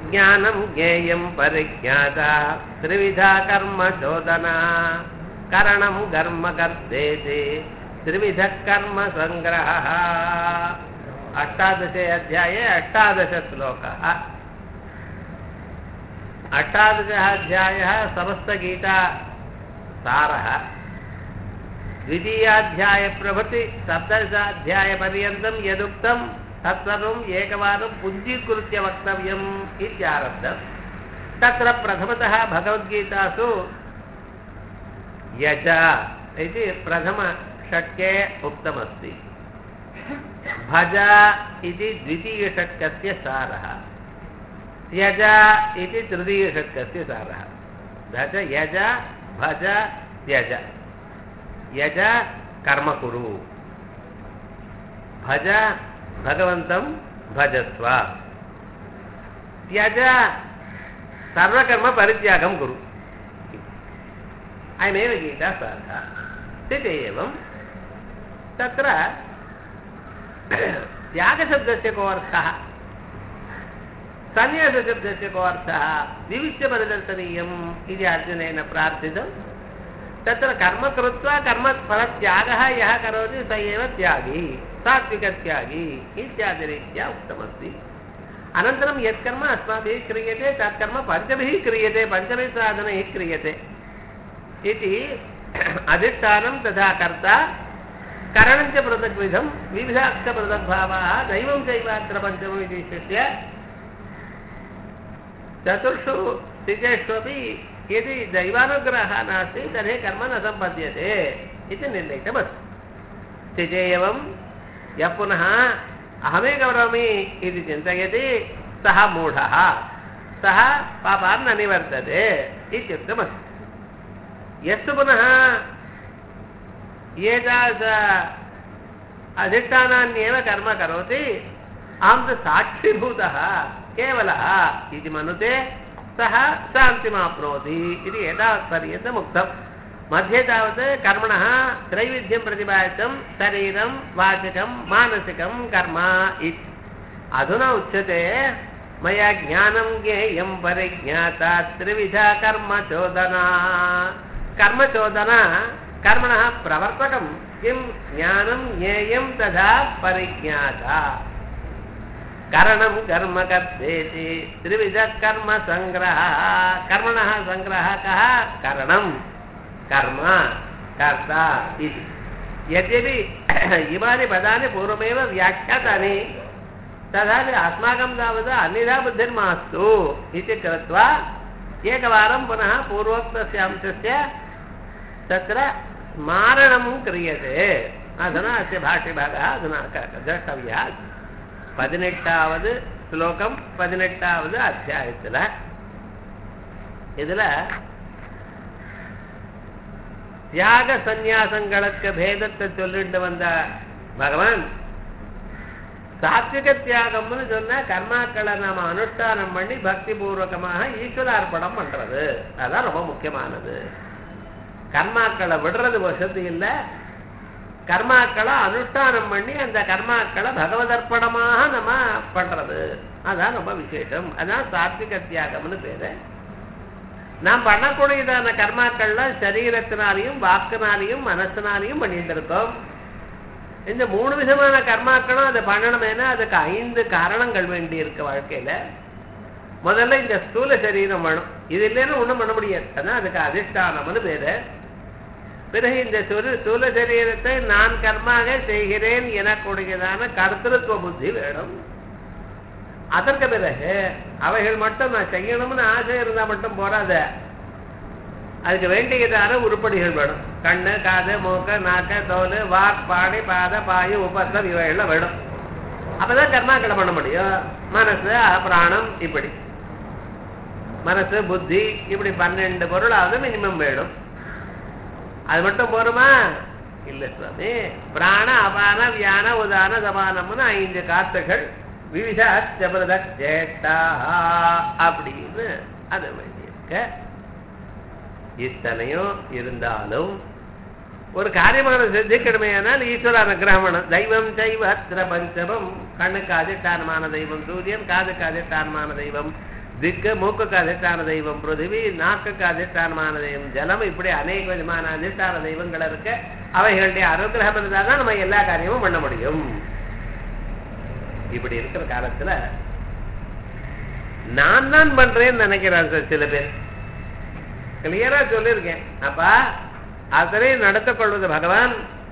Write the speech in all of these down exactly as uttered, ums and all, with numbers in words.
ज्ञानं ज्ञेयं परिज्ञाता त्रिविधा कर्म चोदना करणं कर्म कर्तेति त्रिविधः कर्म संग्रहः अष्टादशे अध्याये अष्टादश श्लोकः अष्टादशः अध्यायः समस्तगीता सारः द्वितीयाध्याय प्रभृति सप्तदशाध्यायपर्यन्तं यदुक्तं तत्सर्वम् एकवारं पुञ्जीकृत्य वक्तव्यम् इत्यारब्धम्। तत्र प्रथमतः भगवद्गीतासु यज इति प्रथमषट्के उक्तमस्ति। भज इति द्वितीयषट्कस्य सारः, त्यज इति तृतीयषट्कस्य सारः। भज यज भज त्यज। यज कर्म कुरु, भज भगवन्तं भजस्व, त्यज सर्वकर्म परित्यागं कुरु। अयमेव गीता सारः। स्थिते एवं तत्र त्यागशब्दस्य को अर्थः, संन्यासशब्दस्य को अर्थः विविच्य परिदर्शनीयम् इति अर्जुनेन प्रार्थितं। तत्र कर्म कृत्वा कर्मफलत्यागः यः करोति स एव त्यागी, सात्विकत्यागी इत्यादिरीत्या उक्तमस्ति। अनन्तरं यत्कर्म अस्माभिः क्रियते तत्कर्म पञ्चभिः क्रियते, पञ्चभिः साधनैः क्रियते इति अधिष्ठानं तथा कर्ता करणं च पृथग्विधं विविधाश्च पृथग्भावाः दैवं चैवात्र पञ्चमम् इति विशिष्य चतुर्षु स्थितेष्वपि यदि दैवानुग्रहः नास्ति तर्हि कर्म न सम्पद्यते इति निर्णीतमस्ति। स्थिते एवं यः पुनः अहमेव करोमि इति चिन्तयति सः मूढः, सः पापान् न निवर्तते इत्युक्तमस्ति। यस्तु पुनः एतादृश अधिष्ठानान्येव कर्म करोति, अहं तु साक्षीभूतः केवलः इति मनुते, सः शान्तिमाप्नोति इति एतावत्पर्यन्तम् उक्तम्। मध्ये तावत् कर्मणः त्रैविध्यं प्रतिपादितं, शरीरं वाचिकं मानसिकं कर्म इति। अधुना उच्यते मया ज्ञानं ज्ञेयं परिज्ञाता त्रिविधा कर्मचोदना। कर्मचोदना कर्मणः प्रवर्तकं किं ज्ञानं ज्ञेयं तथा परिज्ञाता। करणं कर्म कर्तेति त्रिविधः कर्म संग्रहः। कर्मणः संग्रहः कः? करणं कर्म कर्ता इति। यद्यपि इमानि पदानि पूर्वमेव व्याख्यातानि तथापि अस्माकं तावत् अन्यथा बुद्धिर्मास्तु इति कृत्वा एकवारं पुनः पूर्वोक्तस्य अंशस्य तत्र स्मारणं क्रियते। अधुना अस्य भाष्यभागः अधुना द्रष्टव्यः। பதினெட்டாவது ஸ்லோகம் பதினெட்டாவது அத்தியாயத்தில் இதுல தியாக சந்நியாசங்களுக்கு பேதத்தை சொல்லிட்டு வந்த பகவான் சாத்விக தியாகம்னு சொன்ன கர்மாக்களை நாம அனுஷ்டானம் பண்ணி பக்தி பூர்வகமாக ஈஸ்வரார்ப்பணம் பண்றது அதான் ரொம்ப முக்கியமானது. கர்மாக்களை விடுறது வசதி இல்லை, கர்மாக்களை அனுஷ்டானம் பண்ணி அந்த கர்மாக்களை பகவதர்ப்பணமாக நம்ம பண்றது அதான் ரொம்ப விசேஷம். அதான் சாத்விக தியாகம்னு பேரு. நாம் பண்ணக்கூடியதான கர்மாக்கள்ல சரீரத்தினாலையும் வாக்குனாலையும் மனசினாலையும் பண்ணிட்டு இருக்கோம். இந்த மூணு விதமான கர்மாக்களும் அதை பண்ணணுமேனா அதுக்கு ஐந்து காரணங்கள் வேண்டி இருக்கு வாழ்க்கையில. முதல்ல இந்த ஸ்தூல சரீரம் வேணும், இது இல்லைன்னு ஒண்ணும் பண்ண முடியாது. அதான் அதுக்கு அதிஷ்டானம்னு பேரு. பிறகு இந்த ஸ்தூல சரீரத்தை நான் கர்மாக செய்கிறேன் எனக்கூடியதான கர்த்திருவ புத்தி வேணும். அதற்கு பிறகு அவைகள் மட்டும் நான் செய்யணும்னு ஆசை இருந்தா மட்டும் போறாத, அதுக்கு வேண்டியதான உருப்படிகள் வேணும். கண்ணு காது மூக்க நாக்க தோல் வாக் பாடி பாத பாயு உபத்தம் இவைகள்லாம் வேணும். அப்பதான் கர்மாக்களை பண்ண முடியும். மனசு பிராணம் இப்படி மனசு புத்தி இப்படி பன்னெண்டு பொருளாவது மினிமம் வேணும். அது மட்டும் போருமா? இல்ல சுவாமி. பிராண அபான வியான உதான சமானம்னு ஐந்து காத்துகள் விவிதா ஜேஷ்டா அப்படின்னு அது வேண்டியிருக்க. இத்தனையும் இருந்தாலும் ஒரு காரியமான சித்திக்கணுமையானால் ஈஸ்வர அனுகிரகம். தெய்வம் செய்வ அத்திர பஞ்சமம். கண்ணுக்கு அதிஷ்டானமான தெய்வம் சூரியன், காதுக்கு அதிஷ்டானமான தெய்வம் திக்கு மூக்குக்கு அதிஷ்டான தெய்வம் பிருத்திவி, நாக்குக்கு அதிஷ்டானமான தெய்வம் ஜலம், இப்படி அநேக விதமான அதிஷ்டான தெய்வங்கள் இருக்கு. அவைகளுடைய அனுகிரகம் இருந்தால் தான் நம்ம எல்லா காரியமும் பண்ண முடியும். இப்படி இருக்கிற காலத்துல நான் தான் பண்றேன்னு நினைக்கிறான் சார் சில பேர். கிளியரா சொல்லியிருக்கேன், அப்பா அத்தனையும் நடத்திக் கொள்வது பகவான்.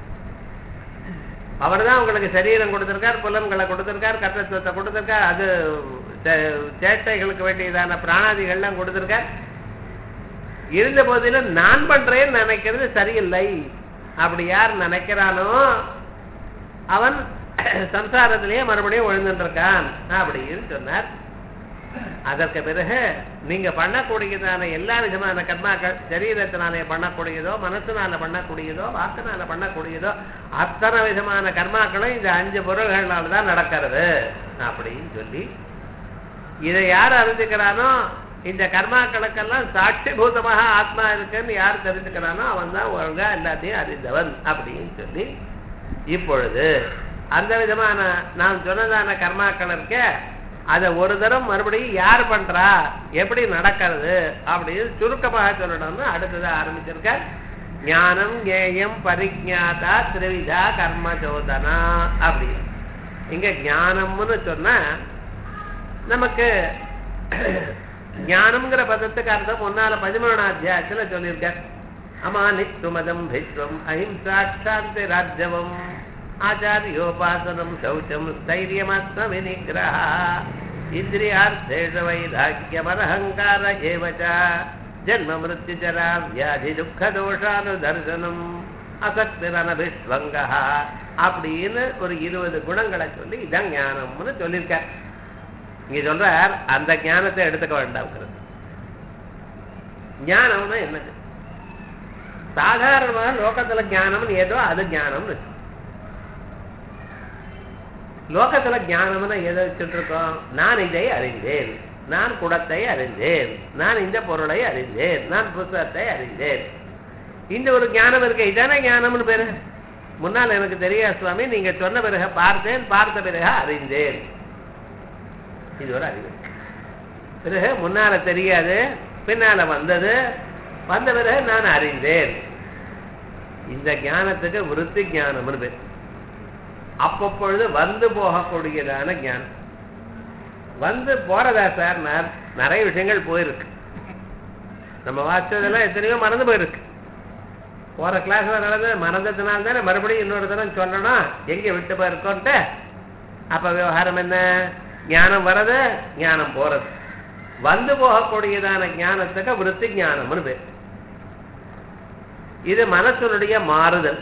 அவர் தான் உங்களுக்கு சரீரம் கொடுத்திருக்கார், புலன்களை கொடுத்திருக்கார், கர்த்தத்துவத்தை கொடுத்திருக்கார், அது சேட்டைகளுக்கு வேண்டியதான பிராணாதிகள்லாம் கொடுத்திருக்கார். இருந்த போதிலும் நான் பண்றேன்னு நினைக்கிறது சரியில்லை. அப்படி யார் நினைக்கிறானோ அவன் சம்சாரத்திலேயே மறுபடியும் விழுந்துட்டு இருக்கான் அப்படின்னு சொன்னார். அதற்கு பிறகு நீங்க பண்ணக்கூடியதான எல்லா விதமான கர்மாக்கள், சரீரத்தினாலே பண்ணக்கூடியதோ, மனசுனால பண்ணக்கூடியதோ, வாக்குனால பண்ணக்கூடியதோ, அத்தனை விதமான கர்மாக்களும் இந்த அஞ்சு பொருள்களால தான் நடக்கிறது அப்படின்னு சொல்லி, இதை யார் அறிஞ்சுக்கிறானோ, இந்த கர்மாக்களுக்கெல்லாம் சாட்சிபூதமாக ஆத்மா இருக்குன்னு யார் தெரிஞ்சுக்கிறானோ அவன் தான் ஒழுங்கா எல்லாத்தையும் அறிந்தவன் அப்படின்னு சொல்லி, இப்பொழுது அந்த விதமான நான் சொன்னதான கர்மாக்கள் இருக்க அதை ஒரு தரம் மறுபடியும் யார் பண்றா, எப்படி நடக்கிறது அப்படின்னு சுருக்கமாக சொல்லணும்னு அடுத்ததை ஆரம்பிச்சிருக்க. ஞானம் ஞேயம் பரிஜாதா திரிவிதா கர்மசோதனா அப்படி. இங்க ஞானம்னு சொன்னா நமக்கு ஞானம்ங்கிற பதத்துக்கு அர்த்தம் முன்னால பதிமூணாம் அத்தியாயத்துல சொல்லியிருக்க. அமானித்துமதம் பிஸ்வம் அஹிம்சா சாந்தி ராஜ்யவம் ஆச்சாரியோபாசனம் சௌச்சம் ஸ்தைரியமாத்ம விநிகிரஹ இந்திரியார்த்தேஷு வைராக்கியமனஹங்கார ஏவச ஜன்ம மிருத்யுஜரா வியாதி துக்க தோஷானுதர்சனம் அசக்திரனபிஷ்வங்க அப்படின்னு ஒரு இருபது குணங்களை சொல்லி இதான் ஞானம்னு சொல்லியிருக்க. இங்க சொல்றார் அந்த ஞானத்தை எடுத்துக்க வேண்டாம். ஞானம்னா என்னது? சாதாரணமாக லோகத்துல ஞானம்னு ஏதோ அது ஞானம்னு. லோகத்துல ஞானம்னா எதை வச்சுட்டு இருக்கோம்? நான் இதை அறிந்தேன், நான் குடத்தை அறிந்தேன், நான் இந்த பொருளை அறிந்தேன், நான் புத்தகத்தை அறிந்தேன். இந்த ஒரு ஞானம் இருக்கு, இதானே ஞானம்னு பேரு. முன்னால் எனக்கு தெரியாது சுவாமி, நீங்க சொன்ன பிறகு பார்த்தேன், பார்த்த பிறகு அறிந்தேன். இது ஒரு அறிவு. பிறகு முன்னால தெரியாது, பின்னால வந்தது, வந்த பிறகு நான் அறிந்தேன். இந்த ஞானத்துக்கு விருத்தி ஞானம்னு பேர். அப்பப்பொழுது வந்து போகக்கூடியதான ஞானம். வந்து போறதா சார்? நிறைய விஷயங்கள் போயிருக்கு, நம்ம வாசிச்சதெல்லாம் எத்தனையோ மறந்து போயிருக்கு. போற கிளாஸ்ல நடந்து மறந்ததுனால தானே மறுபடியும் இன்னொரு தரம் சொல்லணும் எங்க விட்டு போயிருக்கோன்ட்டு. அப்ப விவகாரம் என்ன? ஞானம் வர்றது, ஞானம் போறது. வந்து போகக்கூடியதான ஞானத்துக்கு விருத்தி ஞானம்னு பேர். இது மனசனுடைய மாறுதல்.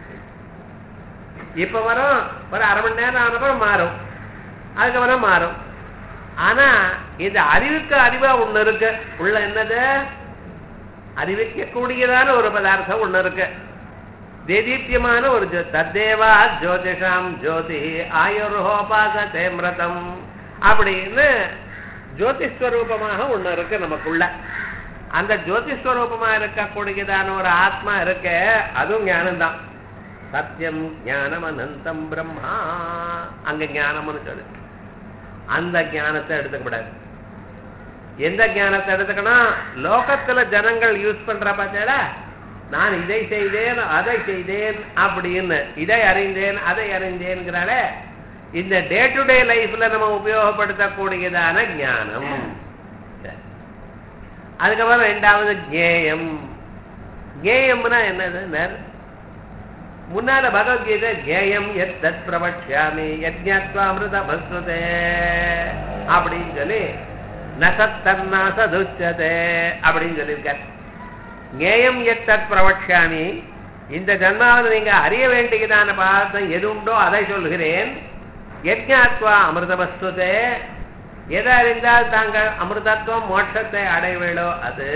இப்ப வரும், ஒரு அரை மணி நேரம் ஆனப்பறம் மாறும், அதுக்கப்புறம் மாறும். ஆனா இந்த அறிவுக்கு அறிவா ஒண்ணு இருக்கு உள்ள. என்னது? அறிவிக்க கூடியதான ஒரு பதார்த்தம் ஒண்ணு இருக்கு, தேதீப்யமான ஒரு தத்தேவா ஜோதிஷாம் ஜோதி ஆயுர்ஹோபாசதே மிருதம் அப்படின்னு ஜோதிஸ்வரூபமாக ஒண்ணு இருக்கு நமக்குள்ள. அந்த ஜோதிஸ்வரூபமா இருக்கக்கூடியதான ஒரு ஆத்மா இருக்க, அதுவும் ஞானம்தான். சத்தியம் ஞானம் அனந்தம் பிரம்மா, அங்க ஞானம்னு சொல்லு. அந்த ஞானத்தை எடுத்துக்கூடாது. எந்த ஞானத்தை எடுத்துக்கணும்? லோகத்துல ஜனங்கள் யூஸ் பண்ற பார்த்தா, நான் இதை செய்தேன் அதை செய்தேன் அப்படின்னு, இதை அறிந்தேன் அதை அறிந்தேன்கிறால, இந்த டே டு டே லைஃப்ல நம்ம உபயோகப்படுத்தக்கூடியதான ஞானம். அதுக்கப்புறம் ரெண்டாவது ஞேயம். ஞேயம்னா என்னது? முன்னால பகவத்கீதை ஞேயம் எத் தத் பிரவக்ஷ்யாமி யஜ்ஞாத்வா அமிர்தமஸ்னுதே அப்படின்னு சொல்லி நசத்தன்னா சதுச்சதே அப்படின்னு சொல்லியிருக்கார். ஞேயம் எத் தத் பிரவக்ஷ்யாமி, இந்த ஜன்மாவது நீங்க அறிய வேண்டியதான பாதம் எது உண்டோ அதை சொல்கிறேன். யஜ்ஞாத்வா அமிர்தமஸ்னுதே, எதை அறிந்தால் தாங்கள் அமிர்தத்துவம் மோட்சத்தை அடைவேளோ அது.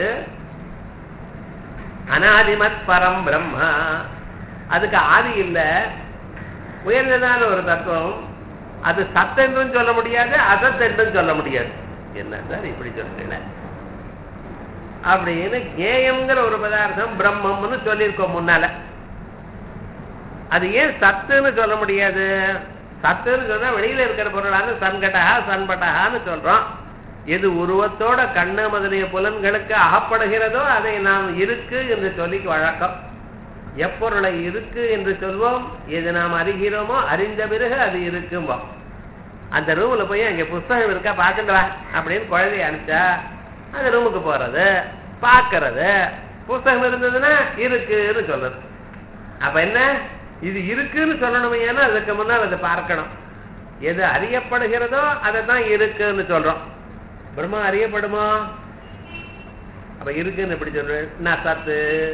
அநாதிமத் பரம் பிரம்மா, அதுக்கு ஆதி இல்லை, உயர்ந்ததான ஒரு தத்துவம். அது சத்தென்றும் சொல்ல முடியாது, அசத்தென்றும் சொல்ல முடியாது. என்ன சார் இப்படி சொல்றீங்க அப்படின்னு ஞேயம்ங்கிற ஒரு பதார்த்தம் பிரம்மம்னு சொல்லியிருக்கோம் முன்னால. அது ஏன் சத்துன்னு சொல்ல முடியாது? சத்துன்னு சொன்னா வெளியில இருக்கிற பொருளான சன்கட்டகா சன்பட்டகான்னு சொல்றோம். எது உருவத்தோட கண்ணு முதலிய புலன்களுக்கு அகப்படுகிறதோ அதை நாம் இருக்கு என்று சொல்லி வழக்கம். எப்பொருளை இருக்கு என்று சொல்வோம், எது நாம் அறிகிறோமோ அறிந்த பிறகு அது இருக்கும்போம். அந்த ரூம்ல போய் அங்கே புஸ்தகம் இருக்கா பார்த்துட்டு வா அப்படின்னு குழந்தைய அனுப்பிச்சா அந்த ரூமுக்கு போறது, பார்க்கறது, புஸ்தகம் இருந்ததுன்னா இருக்குன்னு சொல்றது. அப்ப என்ன, இது இருக்குன்னு சொல்லணுமே, ஏன்னா அதுக்கு முன்னால் அதை பார்க்கணும். எது அறியப்படுகிறதோ அதை தான் இருக்குன்னு சொல்றோம். பிரம்மா அறியப்படுமா? அப்ப இருக்குன்னு எப்படி சொல்றேன்? அசத்து.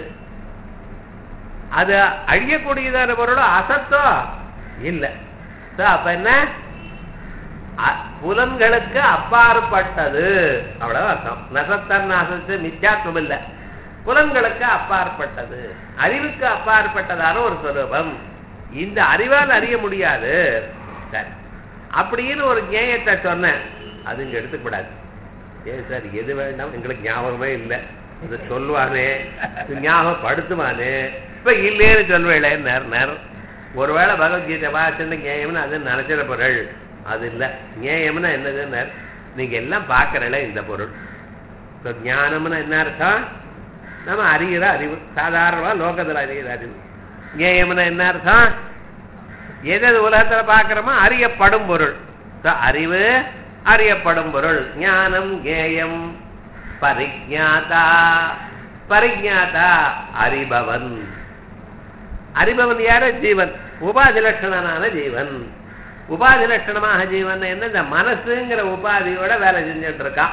அது அழியக்கூடியதான பொருளோ அசத்தோ இல்லை. அப்ப என்ன, புலன்களுக்கு அப்பாற்பட்டது, அவ்வளவு அர்த்தம். நசத்தன் அசத்து மித்யாத்வம் இல்லை, புலன்களுக்கு அப்பாற்பட்டது, அறிவுக்கு அப்பாற்பட்டதான ஒரு சொரூபம். இந்த அறிவால் அறிய முடியாது. சரி, அப்படின்னு ஒரு ஞேயத்தை சொன்னேன், அது இங்க எடுத்துக்கூடாது. ஏன் சார் எது வேண்டாம், எங்களுக்கு ஞாபகமே இல்லை, இது சொல்லுவானே ஞாபகப்படுத்துவானே, இப்ப இல்லைன்னு சொல்வேளே நேர் நேர். ஒருவேளை பகவத்கீதை வாசன்னு ஞேயம்னு அது நினைச்சிட பொருள், அது இல்லை. ஞேயம்னா என்னதுன்னு, நீங்க எல்லாம் பார்க்கறல இந்த பொருள். ஞானம்னா என்ன அர்த்தம்? நம்ம அறிகிற அறிவு, சாதாரணமா லோகத்துல அறிகிற அறிவு. ஞேயம்னா என்ன அர்த்தம்? எது உலகத்துல பார்க்கிறோமோ அறியப்படும் பொருள். அறிவு அறியப்படும் பொருள். ஞானம் ஞேயம். பரிஜாதா, பரிஜாதா அறிபவன். அறிபவன் யாரு? ஜீவன், உபாதி லட்சணனான ஜீவன். உபாதி லட்சணமாக ஜீவன் என்ன, இந்த மனசுங்கிற உபாதியோட வேலை செஞ்சுட்டு இருக்கான்.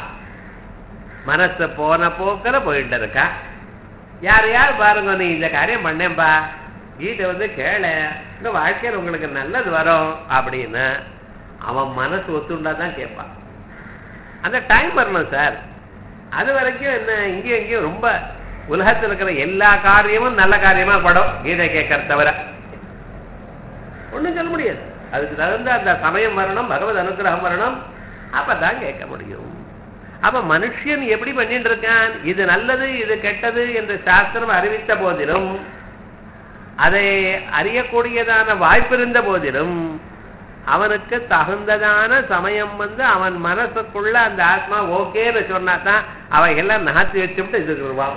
மனசு போன போக்கில போயிட்டு இருக்கா. யார் யார் பாருங்க, நீ இந்த காரியம் பண்ணேன்பா, கீதை வந்து கேள, இந்த வாழ்க்கையில் உங்களுக்கு நல்லது வரும் அப்படின்னு அவன் மனசு ஒத்துண்டா தான் கேட்பான். அந்த டைம் வரணும் சார். அது வரைக்கும் என்ன, இங்கேயும் இங்கேயும் ரொம்ப உலகத்தில் இருக்கிற எல்லா காரியமும் நல்ல காரியமா படும் கீதை கேட்கற தவிர ஒன்றும் சொல்ல முடியாது. அதுக்கு தகுந்த அந்த சமயம் வரணும், பகவத் அனுகிரகம் வரணும், அப்பதான் கேட்க முடியும். அப்ப மனுஷன் எப்படி பண்ணிட்டு இருக்கான், இது நல்லது இது கெட்டது என்று சாஸ்திரம் அறிவித்த போதிலும், அதை அறியக்கூடியதான வாய்ப்பு இருந்த போதிலும், அவனுக்கு தகுந்ததான சமயம் வந்து அவன் மனசுக்குள்ள அந்த ஆத்மா ஓகேன்னு சொன்னாதான் அவைகள்லாம் நகர்த்தி வச்சுட்டு இது வருவான்.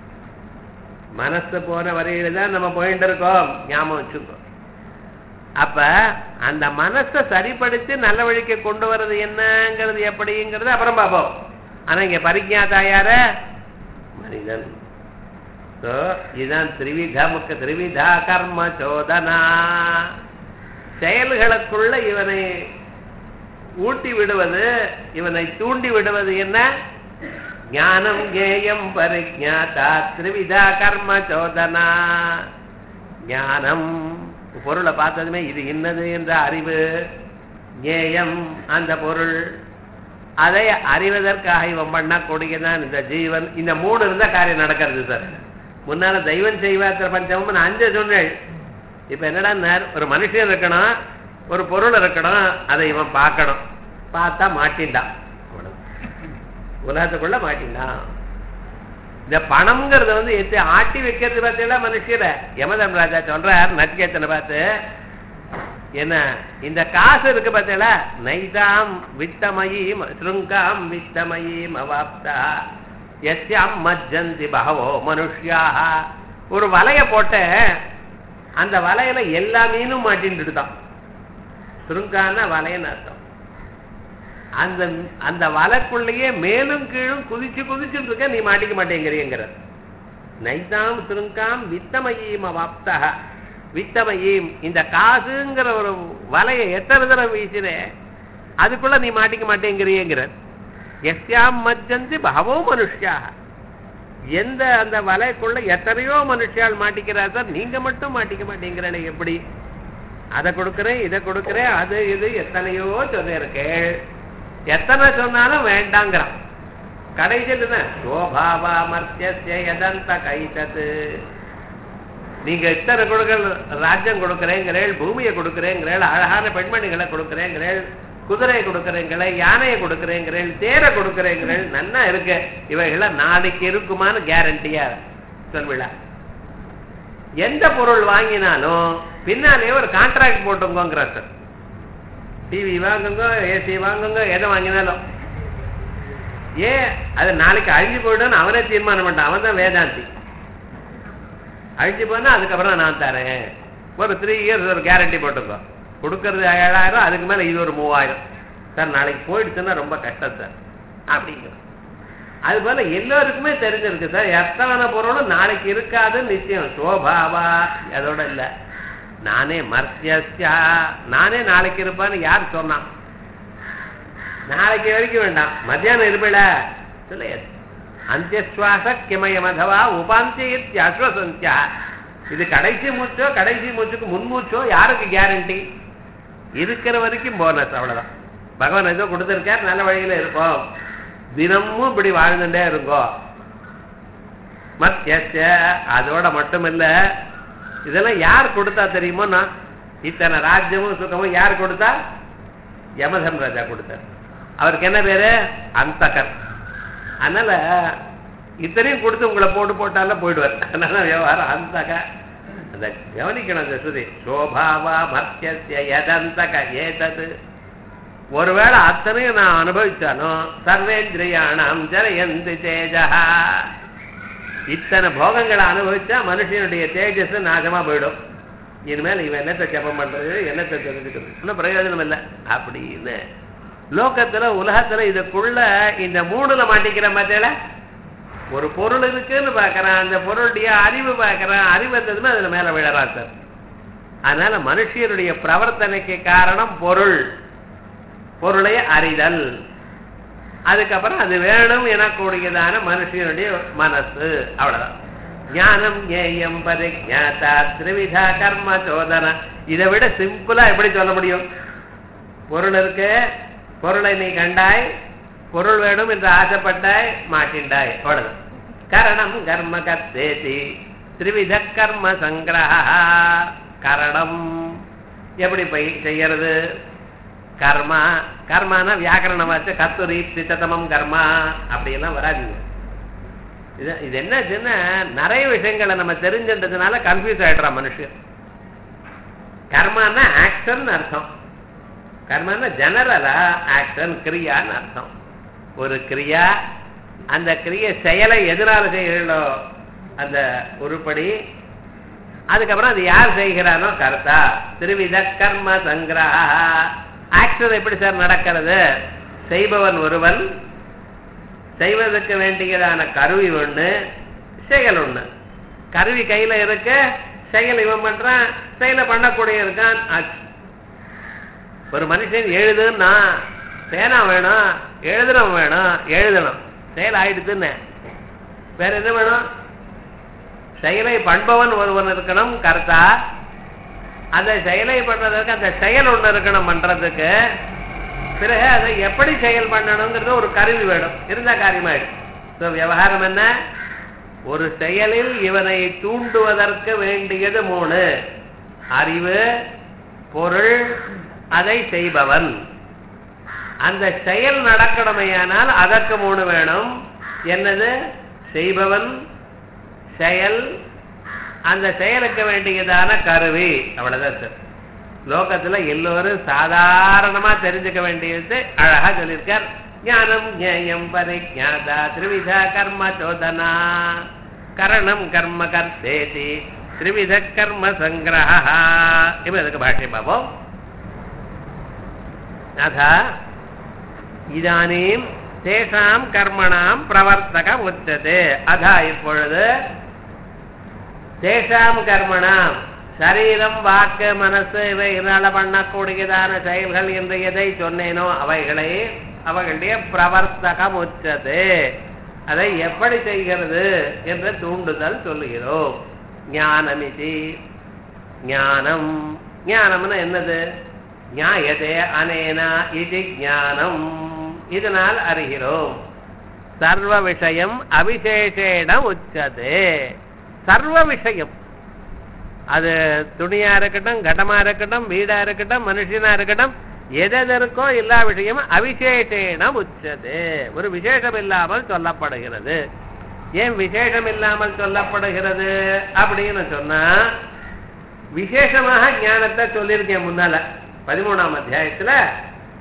மனசு போன வரையில தான் நம்ம போயிட்டு இருக்கோம், ஞாபகம் வச்சுக்கோ. அப்ப அந்த மனசை சரிப்படுத்தி நல்ல வழிக்கு கொண்டு வர்றது என்னங்கிறது எப்படிங்கிறது அப்புறம் பார்ப்போம். ஆனா இங்க பரிஜாதா யார? மனிதன். இதுதான் திரிவிதமுக்கு திரிவிதா கர்ம சோதனா. செயல்களுக்குள்ள இவனை ஊட்டி விடுவது, இவனை தூண்டி விடுவது என்ன? ஞானம் கேயம் பரிஜாதா திரிவிதா கர்ம சோதனா. ஞானம் பொருளை பார்த்ததுமே இது இன்னது என்ற அறிவு, ஞேயம் அந்த பொருள், அதை அறிவதற்காக இவன் பண்ணக்கூடியதான் இந்த ஜீவன். இந்த மூணு இருந்தா காரியம் நடக்கிறது சார். முன்னால தெய்வம் செய்வாத்திர பஞ்சமும் நான் அஞ்சு சொன்னேன். இப்ப என்னடா, ஒரு மனுஷன் இருக்கணும், ஒரு பொருள் இருக்கணும், அதை இவன் பார்க்கணும். பார்த்தா மாட்டின்டான், உலகத்துக்குள்ள மாட்டின்டான். இந்த பணம்ங்கிறத வந்து எத்தி ஆட்டி வைக்கிறது பார்த்தீங்களா மனுஷர. யமதர்மராஜா சொல்றார் நச்சிகேதனை பார்த்து, என்ன இந்த காசு இருக்கு பார்த்தீங்களா, நைதாம் வித்தமயீம் ஸ்ருங்காம் வித்தமயீம் அவாப்தா எஸ்யாம் மஜ்ஜந்தி பகவோ மனுஷ்யாக. ஒரு வலைய போட்ட அந்த வலையில எல்லா மீனும் மாட்டின்னு தான். சுருங்கான வலைன்னு அர்த்தம். அந்த அந்த வலைக்குள்ளேயே மேலும் கீழும் குதிச்சு குதிச்சுட்டு இருக்க, நீ மாட்டிக்க மாட்டேங்கிறியங்கிற. நைதாம் சுருங்காம் வித்தமயீம் அவாப்தா. வித்தமயீம் இந்த காசுங்கிற ஒரு வலையை எத்தனை தடவை வீசுற, அதுக்குள்ள நீ மாட்டிக்க மாட்டேங்கிறியங்கிற. எஸ்யாம் மஜ்ஜந்தி பகவோ மனுஷ்யாக. எந்த அந்த வலைக்குள்ள எத்தனையோ மனுஷால் மாட்டிக்கிறார் சார், நீங்க மட்டும் மாட்டிக்க மாட்டேங்கிறே எப்படி? அதை கொடுக்குறேன் இதை கொடுக்குறேன் அது இது எத்தனையோ சொல்லிருக்கு. எத்தனை சொன்னாலும் வேண்டாங்கிறான். கடைசியில் சோபாவா மர்த்திய எதந்த கைத்தது. நீங்க இத்தனை கொடுக்கல், ராஜ்யம் கொடுக்குறேங்கிறேள், பூமியை கொடுக்குறேங்கிறேள், அழகான பெண்மணிகளை கொடுக்குறேங்கிறேள், குதிரையை கொடுக்குறேங்களே, யானையை கொடுக்குறேங்கிறேள், தேரை கொடுக்குறேங்கிறேள், நல்லா இருக்கு. இவைகளாம் நாளைக்கு இருக்குமான்னு கேரண்டியா சொல்விழா. எந்த பொருள் வாங்கினாலும் பின்னாலே ஒரு கான்ட்ராக்ட் போட்டுங்கோங்கிறார் சார். டிவி வாங்குங்க, ஏசி வாங்குங்க, எதை வாங்கினாலும் ஏன் அது நாளைக்கு அழிஞ்சு போயிடுன்னு அவனே தீர்மானம் பண்ணிட்டான். அவன் தான் வேதாந்தி. அழிஞ்சு போனா அதுக்கப்புறம் நான் தரேன், ஒரு த்ரீ இயர்ஸ் ஒரு கேரண்டி போட்டுக்கோ, கொடுக்கறது ஏழாயிரம், அதுக்கு மேல இது ஒரு மூவாயிரம் சார், நாளைக்கு போயிடுச்சுன்னா ரொம்ப கஷ்டம் சார் அப்படிங்கிற. அது போல எல்லோருக்குமே தெரிஞ்சிருக்கு சார், எத்தனை பொருளும் நாளைக்கு இருக்காதுன்னு நிச்சயம். சோபாவா அதோட இல்ல, நானே மர்த்தியா, நானே நாளைக்கு இருப்பான்னு யார் சொன்னான்? நாளைக்கு வரைக்கும் வேண்டாம், மத்தியானம் இருப்பேட சொல்ல. அந்தியஸ்வாச கிமயமதவா உபாந்திய அஸ்வசந்தியா, இது கடைசி மூச்சோ கடைசி மூச்சுக்கு முன்மூச்சோ யாருக்கு கேரண்டி? இருக்கிற வரைக்கும் போனஸ், அவ்வளவுதான். பகவான் ஏதோ கொடுத்திருக்கார், நல்ல வழியில இருப்போம், தினமும் இப்படி வாழ்ந்துட்டே இருக்கோ. மத்திய அதோட மட்டும் இல்ல, இதெல்லாம் யார் கொடுத்தா தெரியுமோன்னா, இத்தனை ராஜ்யமும் சுகமும் யார் கொடுத்தா? யமதர்ம ராஜா கொடுத்தார். அவருக்கு என்ன பேரு? அந்தகர். அதனால இத்தனையும் கொடுத்து உங்களை போட்டு போட்டாலும் போயிடுவார். அதனால விவகாரம் அந்தக. அந்த கவனிக்கணும் அந்த ஸ்ருதி. சோபாவா மத்திய எதந்தக ஏதது. ஒருவேளை அத்தனையும் நான் அனுபவிச்சாலும் சர்வேந்திரியாணம் ஜனயந்தி தேஜா, இத்தனை போகங்களை அனுபவிச்சா மனுஷனுடைய தேஜஸ் நாசமா போயிடும். இனிமேல் இவன் என்னத்தை ஜபம் பண்றது, என்னத்தை தெரிஞ்சுக்கிறது, இன்னும் பிரயோஜனம் இல்லை அப்படின்னு லோகத்துல உலகத்துல இதுக்குள்ள இந்த மூணுல மாட்டிக்கிற மாதிரில ஒரு பொருள் இருக்குன்னு பாக்குறான், அந்த பொருளுடைய அறிவு பாக்குறான், அறிவு வந்ததுன்னா அதுல மேல விழறான் சார். அதனால மனுஷனுடைய பிரவர்த்தனைக்கு காரணம் பொருள், பொருளை அறிதல், அதுக்கப்புறம் அது வேணும் எனக்கூடியதான மனுஷனுடைய மனசு, அவ்வளவுதான். ஞானம் ஞேயம் பரிஜாதா திரிவிதா கர்ம சோதனை. இதை விட சிம்பிளா எப்படி சொல்ல முடியும்? பொருள் இருக்கு, பொருளை நீ கண்டாய், பொருள் வேணும் என்று ஆசைப்பட்டாய், மாட்டின்றாய், அவ்வளவுதான். கரணம் கர்ம கர்த்தேதி திரிவித கர்ம சங்கிரஹ. கரணம் எப்படி போய் செய்யறது? கர்மா, கர்மானா வியாக்கரண வாச்ச கத்துரி சித்தமம் கர்மா அப்படியெல்லாம் வராதுங்க. இது இது என்னச்சுன்னா நிறைய விஷயங்களை நம்ம தெரிஞ்சின்றதுனால கன்ஃபியூஸ் ஆயிடுறான் மனுஷன். கர்மானா ஆக்ஷன் அர்த்தம், கர்மானா ஜெனரலா ஆக்ஷன் கிரியான்னு அர்த்தம். ஒரு கிரியா, அந்த கிரிய செயலை எதனால செய்கிறோ அந்த உருப்படி, அதுக்கப்புறம் அது யார் செய்கிறானோ கர்த்தா. திருவித கர்ம சங்கிரஹ. ஆக்ஷன் எப்படி சார் நடக்கிறது? செய்பவன் ஒருவன், செய்வதற்கு வேண்டியதான கருவி ஒண்ணு, செயல் ஒண்ணு. கருவி கையில இருக்க, செயல் இவன் பண்றான், செயலை பண்ணக்கூடிய இருக்கான். ஒரு மனுஷன் எழுதுன்னா பேனா வேணும், எழுதுறவன் வேணும், எழுதணும், செயல் ஆயிடுதுன்னு. வேற என்ன வேணும்? செயலை பண்பவன் ஒருவன் இருக்கணும் கர்த்தா. அந்த செயலை பண்றதுக்கு அந்த செயல் ஒண்ணு இருக்கணும் பண்றதுக்கு. பிறகு அதை எப்படி செயல் பண்ணணுங்கிறது ஒரு கருவி வேணும், இருந்தா காரியமாயிடும். விவகாரம் என்ன? ஒரு செயலில் இவனை தூண்டுவதற்கு வேண்டியது மூணு: அறிவு, பொருள், அதை செய்பவன். அந்த செயல் நடக்கணுமையானால் அதற்கு மூணு வேணும். என்னது? செய்பவன், செயல், அந்த செயலுக்கு வேண்டியதான கருவி, அவ்வளவுதான் சார். லோகத்துல எல்லோரும் சாதாரணமா தெரிஞ்சுக்க வேண்டியது அழகா சொல்லியிருக்கார். ஞானம் ஞேயம் பரிஜாதா திரிவிதா கர்ம சோதனா. கரணம் கர்ம கர்த்தேதி திரிவித கர்ம சங்கிரஹ. இப்ப அதுக்கு பாஷ்ய பாபம். அதா இதானீம் தேசாம் கர்மணாம் பிரவர்த்தக உச்சதே. அதா இப்பொழுது தேசாம் கர்மணாம், சரீரம், வாக்கு, மனசு இவைகளால பண்ணக்கூடியதான செயல்கள் என்று எதை சொன்னேனோ அவைகளை, அவைகளுடைய பிரவர்த்தகம் உச்சதே, அதை எப்படி செய்கிறது என்ற தூண்டுதல் சொல்லுகிறோம். ஞானமிதி. ஞானம், ஞானம்னு என்னது? ஞாயதே அனேனா இது ஞானம், இதனால் அறிகிறோம். சர்வ விஷயம் அவிசேஷேன உச்சதே. சர்வ விஷயம், அது துணியா இருக்கட்டும், கடமா இருக்கட்டும், வீடா இருக்கட்டும், மனுஷனா இருக்கட்டும், எதற்கோ எல்லா விஷயமும் அவிசேஷேன உச்சதே, ஒரு விசேஷம் இல்லாமல் சொல்லப்படுகிறது. ஏன் விசேஷம் இல்லாமல் சொல்லப்படுகிறது அப்படின்னு சொன்னா, விசேஷமாக ஞானத்தை சொல்லியிருக்கேன் முன்னால பதிமூணாம் அத்தியாயத்துல.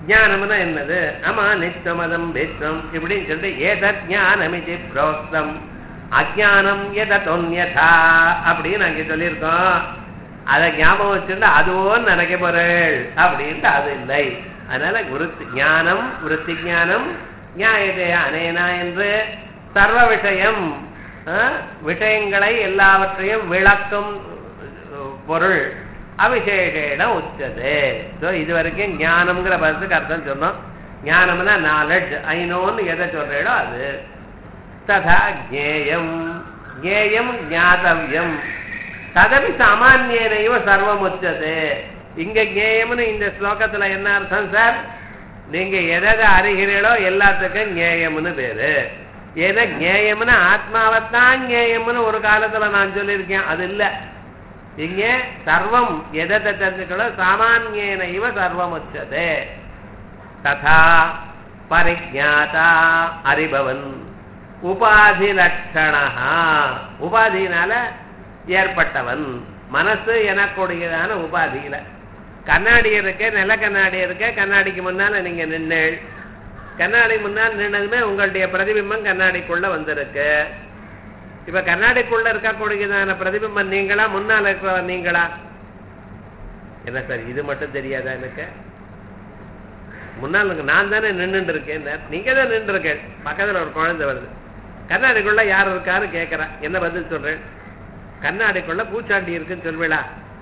ஞானம்னா என்னது? ஆமா, நித்தமதம் வித்வம் இப்படின்னு சொல்லிட்டு ஏதத் ஞானமிதி புரோக்தம் அஜானம் எதொன்யதா அப்படின்னு அங்கே சொல்லியிருக்கோம். அதை ஞாபகம் வச்சுட்டு அதுவும் நினைக்க போறேள் அப்படின்ட்டு அது இல்லை. அதனால விருத்தி ஞானம் விருத்தி ஞானம் ஞாயதே அனேனா என்று சர்வ விஷயம் விஷயங்களை எல்லாவற்றையும் விளக்கும் பொருள் அவிசேஷேன உச்சதே. இது வரைக்கும் ஞானம்ங்கிற பதத்துக்கு அர்த்தம் சொன்னோம். ஞானம்னா நாலெட்ஜ், ஐநோன்னு எதை சொல்றேடோ அது. ததா ஜேயம் ஜேயம் ஞாதவ்யம் ததபி சாமானியனையோ சர்வம் உச்சதே. இங்க ஞேயம்னு இந்த ஸ்லோகத்துல என்ன அர்த்தம் சார்? நீங்க எதை அறிகிறீர்களோ எல்லாத்துக்கும் ஞேயம்னு பேரு. ஏன்னா ஞேயம்னு ஆத்மாவைத்தான் ஞேயம்னு ஒரு காலத்துல நான் சொல்லியிருக்கேன், அது இல்ல. இங்க சர்வம் எதை தெரிஞ்சுக்கோ சாமானியன இவ சர்வம் உச்சதே. ததா பரிஜாதா அறிபவன் உபாதி லட்சணா உபாதினால ஏற்பட்டவன். மனசு எனக்கூடியதான உபாதியில கண்ணாடி இருக்க, நில கண்ணாடி இருக்க, கண்ணாடிக்கு முன்னால நீங்க நின்று கண்ணாடி முன்னால் நின்னதுமே உங்களுடைய பிரதிபிம்பம் கண்ணாடிக்குள்ள வந்திருக்கு. இப்ப கண்ணாடிக்குள்ள இருக்கக்கூடியதான பிரதிபிம்பம் நீங்களா முன்னால இருக்கிற நீங்களா? என்ன சார் இது மட்டும் தெரியாதா எனக்கு? முன்னால் நான் தானே நின்றுட்டு இருக்கேன், நீங்க தான் நின்று இருக்கேன். பக்கத்துல ஒரு குழந்தை வருது, கண்ணாடிக்குள்ள யார் இருக்காரு கேட்கறா, என்ன பதில் சொல்றேன்? கண்ணாடிக்குள்ள பூச்சாண்டி இருக்குன்னு சொல்வேளா?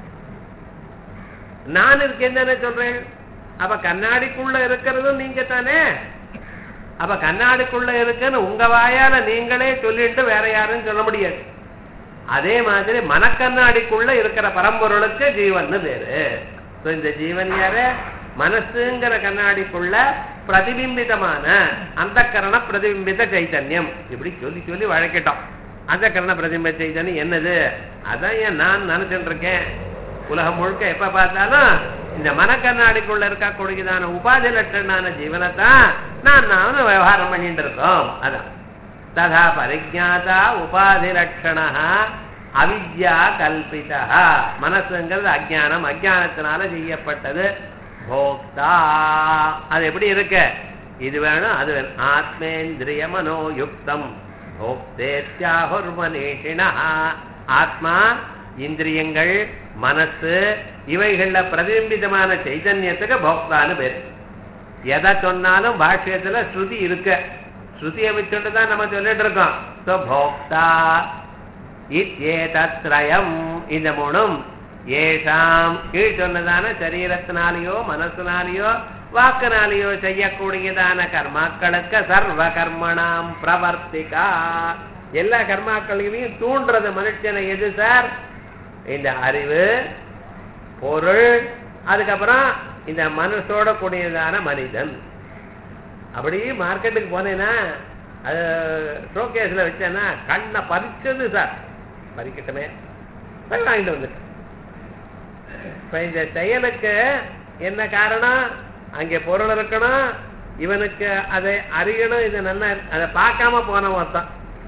நான் இருக்கேன் தானே சொல்றேன். அப்ப கண்ணாடிக்குள்ள இருக்கிறதும் நீங்க தானே. அப்ப கண்ணாடிக்குள்ள இருக்குன்னு உங்க வாயால நீங்களே சொல்லிட்டு வேற யாரும் சொல்ல முடியாது. அதே மாதிரி மனக்கண்ணாடிக்குள்ள இருக்கிற பரம்பொருளுக்கு ஜீவன் பேரு. இந்த ஜீவன் யாரு? மனசுங்கிற கண்ணாடிக்குள்ள பிரதிபிம்பிதமான அந்த கரண பிரதிபிம்பித சைத்தன்யம். இப்படி சொல்லி சொல்லி வழக்கிட்டோம். அந்த கரண பிரதிபிம்ப சைத்தன்யம் என்னது? அதான் ஏன் நான் நினைச்சுட்டு இருக்கேன். உலகம் முழுக்க எப்ப பார்த்தாலும் இந்த மனக்கண்ணாடிக்குள்ள இருக்கக்கூடியதான உபாதி லட்சணான ஜீவனத்தான் நான் நான் விவகாரம் பண்ணிட்டு இருக்கோம். அதான் ததா பரிஜாதா உபாதி லட்சணா அவித்யா கல்பிதா. மனசுங்கிறது அஜ்ஞானம், அஜ்ஞானத்தினால செய்யப்பட்டது. போக்தா அது எப்படி இருக்கு? இது வேணும் அது வேணும். ஆத்மேந்திரிய மனோயுக்தம் போக்தேத்யாஹுர்மனீஷிணா. ஆத்மா, இந்திரியங்கள், மனசு இவைகள்ல பிரதிபிம்பிதமான சைதன்யத்துக்கு போக்தான்னு பேரு. எதை சொன்னாலும் பாஷ்யத்துல ஸ்ருதி இருக்கு. ஸ்ருதியை வச்சுட்டு தான் நம்ம சொல்லிட்டு இருக்கோம். சோ போக்தா இத்யேதத்ரயம் இந்த மூணும் ஏஷாம் கீழ் சொன்னதான சரீரத்தினாலேயோ மனசுனாலேயோ வாக்குனாலேயோ செய்யக்கூடியதான கர்மாக்களுக்கு சர்வ கர்மணாம் பிரவர்த்திகா. எல்லா கர்மாக்களையும் தூண்டுறது மனுஷனை எது சார்? இந்த அறிவு, பொருள், அதுக்கப்புறம் இந்த மனசோட கூடியதான மனிதன். அப்படி மார்க்கெட்டுக்கு போனேன்னா அது ஷோகேஸ்ல வச்சேன்னா கண்ணை பறிச்சது சார். பறிக்கட்டுமே வாங்கிட்டு வந்துட்டேன். இப்ப இந்த செயலுக்கு என்ன காரணம்? அங்கே பொருள் இருக்கணும், இவனுக்கு அதை அறியணும். இது நல்லா அதை பார்க்காம போன ஒருத்தான்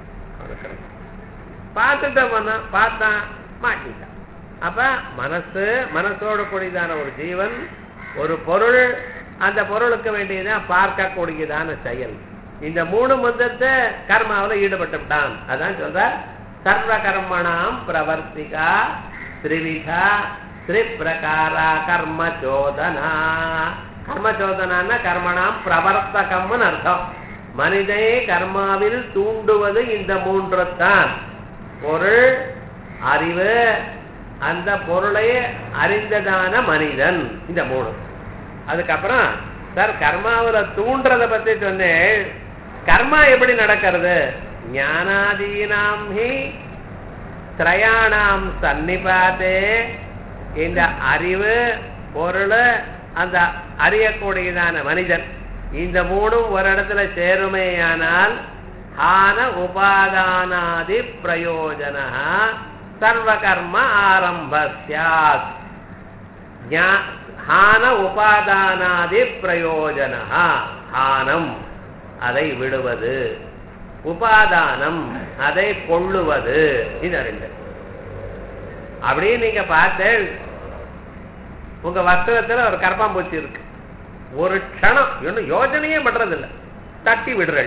பார்த்துட்ட போனா பார்த்தான் மாட்டிட்டான். அப்ப மனசு, மனசோட கூடியதான ஒரு ஜீவன், ஒரு பொருள், அந்த பொருளுக்கு வேண்டியதான் பார்க்க கூடியதான செயல். இந்த மூணு மந்தத்தை கர்மாவில் ஈடுபட்டு விட்டான். அதான் சொல்ற சர்வ கர்மணாம் பிரவர்த்திகா திரிவிதா திரிபிரகாரா கர்மச்சோதனா. கர்மச்சோதனா கர்மணாம் பிரவர்த்தகம்னு அர்த்தம். மனிதை கர்மாவில் தூண்டுவது இந்த மூன்று தான். பொருள், அறிவு, அந்த பொருளை அறிந்ததான மனிதன், இந்த மூணு. அதுக்கப்புறம் சார் கர்மாவில தூண்டுறத பத்தி சொன்னேன். கர்மா எப்படி நடக்கிறது? ஞானாதீனாம் ஹி திரயாணாம் சன்னிபாதே. இந்த அறிவு, பொருள், அந்த அறியக்கூடியதான மனிதன், இந்த மூணும் ஒரு இடத்துல சேருமேயானால் ஆன உபாதானாதி பிரயோஜன சர்வ கர்ம ஆரம்பஸ்யாத். ஹான உபாதானாதி பிரயோஜன. ஹானம் அதை விடுவது, உபாதானம் அதை கொள்ளுவது. இது ரெண்டு. அப்படியே நீங்க பார்த்து உங்க வஸ்திரத்துல ஒரு கரப்பாம்பூச்சி இருக்கு. ஒரு க்ஷணம் இன்னும் யோஜனையே பண்றதில்லை, தட்டி விடுறள்.